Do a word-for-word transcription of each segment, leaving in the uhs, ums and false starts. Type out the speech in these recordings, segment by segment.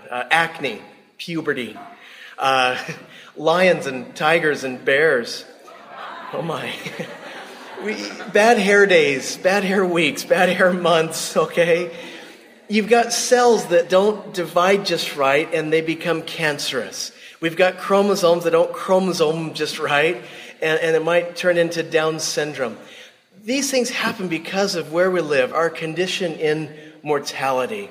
uh, acne, puberty, uh, lions and tigers and bears. Oh my. we, bad hair days, bad hair weeks, bad hair months, okay? You've got cells that don't divide just right and they become cancerous. We've got chromosomes that don't chromosome just right, and, and it might turn into Down syndrome. These things happen because of where we live, our condition in mortality.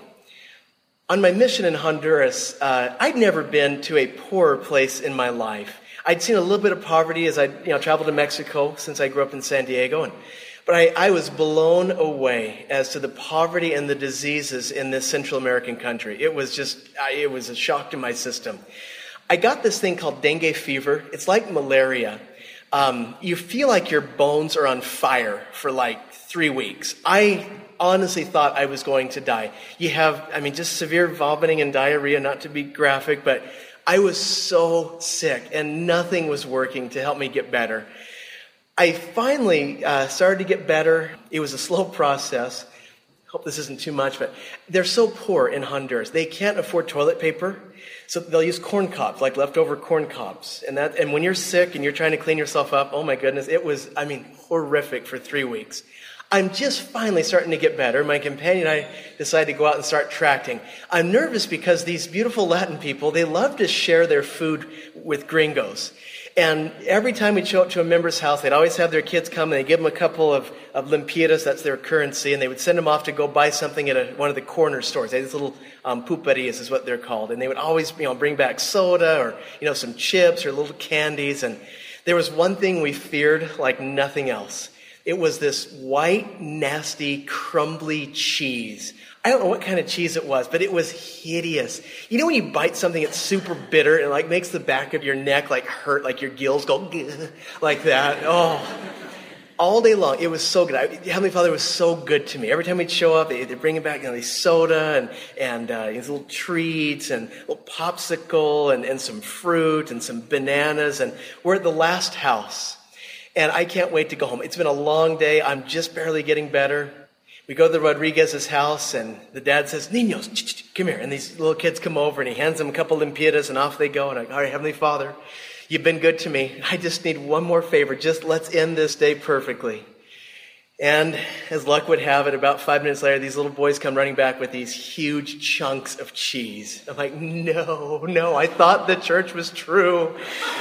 On my mission in Honduras, uh, I'd never been to a poorer place in my life. I'd seen a little bit of poverty as I you know, traveled to Mexico since I grew up in San Diego. And, but I, I was blown away as to the poverty and the diseases in this Central American country. It was just, it was a shock to my system. I got this thing called dengue fever. It's like malaria. Um, you feel like your bones are on fire for like three weeks. I honestly thought I was going to die. You have, I mean, just severe vomiting and diarrhea, not to be graphic, but I was so sick and nothing was working to help me get better. I finally uh, started to get better. It was a slow process. Hope this isn't too much, but they're so poor in Honduras. They can't afford toilet paper, so they'll use corn cobs, like leftover corn cobs. And that, and when you're sick and you're trying to clean yourself up, oh my goodness, it was, I mean, horrific for three weeks. I'm just finally starting to get better. My companion and I decided to go out and start tracting. I'm nervous because these beautiful Latin people, they love to share their food with gringos. And every time we'd show up to a member's house, they'd always have their kids come and they'd give them a couple of, of lempiras, that's their currency, and they would send them off to go buy something at a, one of the corner stores. They had these little um, pulperias is what they're called. And they would always, you know, bring back soda or, you know, some chips or little candies. And there was one thing we feared like nothing else. It was this white, nasty, crumbly cheese. I don't know what kind of cheese it was, but it was hideous. You know when you bite something that's super bitter and it like makes the back of your neck like hurt, like your gills go like that? Oh, all day long. It was so good. I, Heavenly Father was so good to me. Every time we'd show up, they, they'd bring back, you know, these soda and, and uh, these little treats and a little popsicle and, and some fruit and some bananas. And we're at the last house. And I can't wait to go home. It's been a long day. I'm just barely getting better. We go to the Rodriguez's house, and the dad says, Niños, come here. And these little kids come over, and he hands them a couple lempiras, and off they go. And I go, all right, Heavenly Father, you've been good to me. I just need one more favor. Just let's end this day perfectly. And as luck would have it, about five minutes later, these little boys come running back with these huge chunks of cheese. I'm like, no, no, I thought the church was true.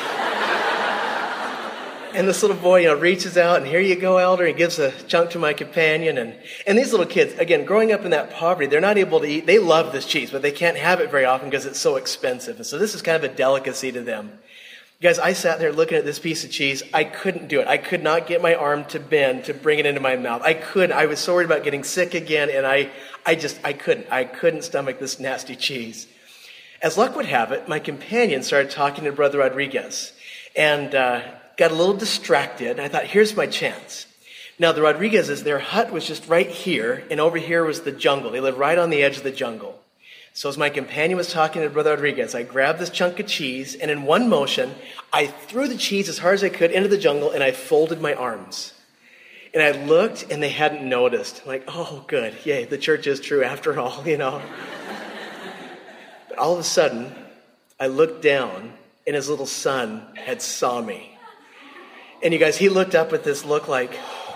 And this little boy, you know, reaches out, and here you go, Elder. He gives a chunk to my companion. And, and these little kids, again, growing up in that poverty, they're not able to eat. They love this cheese, but they can't have it very often because it's so expensive. And so this is kind of a delicacy to them. Guys, I sat there looking at this piece of cheese. I couldn't do it. I could not get my arm to bend to bring it into my mouth. I couldn't. I was so worried about getting sick again, and I, I just, I couldn't. I couldn't stomach this nasty cheese. As luck would have it, my companion started talking to Brother Rodriguez. And, uh, got a little distracted. I thought, here's my chance. Now, the Rodriguez's, their hut was just right here, and over here was the jungle. They lived right on the edge of the jungle. So as my companion was talking to Brother Rodriguez, I grabbed this chunk of cheese, and in one motion, I threw the cheese as hard as I could into the jungle, and I folded my arms. And I looked, and they hadn't noticed. I'm like, oh, good. Yay, the church is true after all, you know. But all of a sudden, I looked down, and his little son had saw me. And you guys, he looked up with this look like,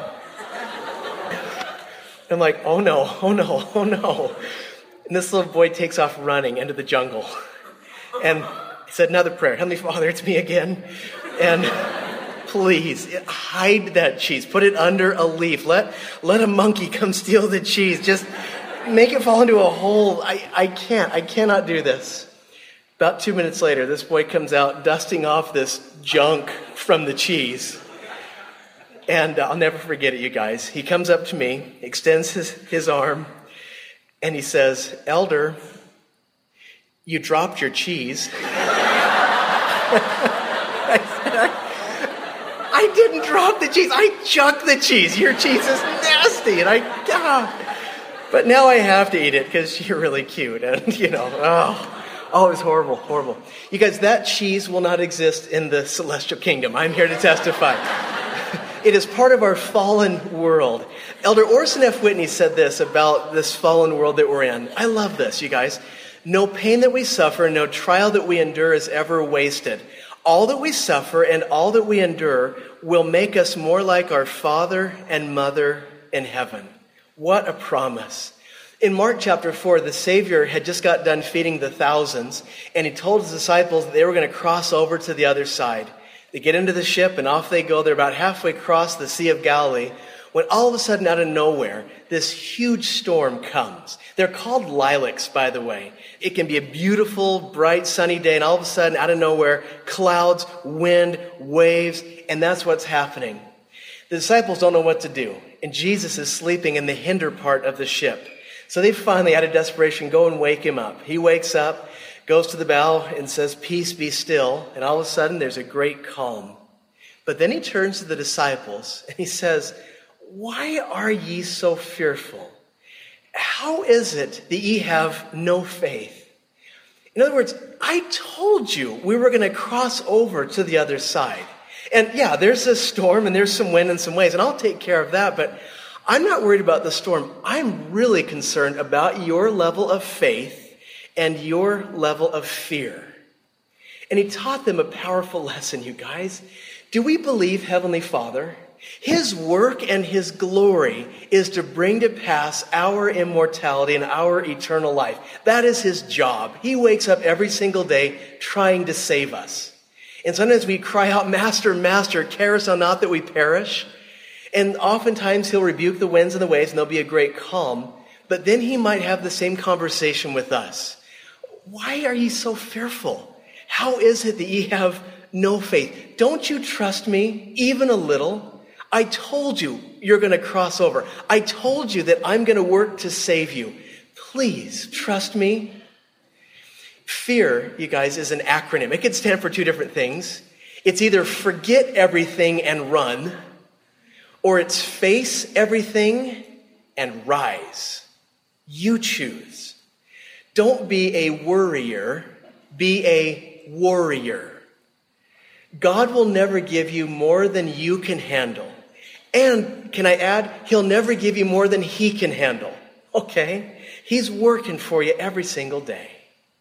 I'm like, oh no, oh no, oh no. And this little boy takes off running into the jungle. And he said another prayer. Heavenly Father, it's me again. And please, hide that cheese. Put it under a leaf. Let, let a monkey come steal the cheese. Just make it fall into a hole. I, I can't, I cannot do this. About two minutes later, this boy comes out dusting off this junk from the cheese. And uh, I'll never forget it, you guys. He comes up to me, extends his, his arm, and he says, Elder, you dropped your cheese. I, said, I, I didn't drop the cheese. I chucked the cheese. Your cheese is nasty. And I, ah. But now I have to eat it because you're really cute. And, you know, oh. Oh, it was horrible, horrible. You guys, that cheese will not exist in the celestial kingdom. I'm here to testify. It is part of our fallen world. Elder Orson F. Whitney said this about this fallen world that we're in. I love this, you guys. No pain that we suffer, no trial that we endure is ever wasted. All that we suffer and all that we endure will make us more like our Father and Mother in heaven. What a promise. In Mark chapter four, the Savior had just got done feeding the thousands, and he told his disciples that they were going to cross over to the other side. They get into the ship, and off they go. They're about halfway across the Sea of Galilee, when all of a sudden, out of nowhere, this huge storm comes. They're called lilacs, by the way. It can be a beautiful, bright, sunny day, and all of a sudden, out of nowhere, clouds, wind, waves, and that's what's happening. The disciples don't know what to do, and Jesus is sleeping in the hinder part of the ship. So they finally, out of desperation, go and wake him up. He wakes up, goes to the bow, and says, "Peace, be still." And all of a sudden, there's a great calm. But then he turns to the disciples, and he says, "Why are ye so fearful? How is it that ye have no faith?" In other words, I told you we were going to cross over to the other side. And yeah, there's a storm and there's some wind and some waves, and I'll take care of that. But I'm not worried about the storm. I'm really concerned about your level of faith and your level of fear. And he taught them a powerful lesson, you guys. Do we believe Heavenly Father? His work and his glory is to bring to pass our immortality and our eternal life. That is his job. He wakes up every single day trying to save us. And sometimes we cry out, "Master, Master, carest thou not that we perish?" And oftentimes he'll rebuke the winds and the waves, and there'll be a great calm. But then he might have the same conversation with us. "Why are ye so fearful? How is it that ye have no faith? Don't you trust me even a little? I told you you're going to cross over. I told you that I'm going to work to save you. Please trust me." Fear, you guys, is an acronym. It could stand for two different things. It's either forget everything and run, or it's face everything and rise. You choose. Don't be a worrier, be a warrior. God will never give you more than you can handle. And can I add, he'll never give you more than he can handle. Okay? He's working for you every single day.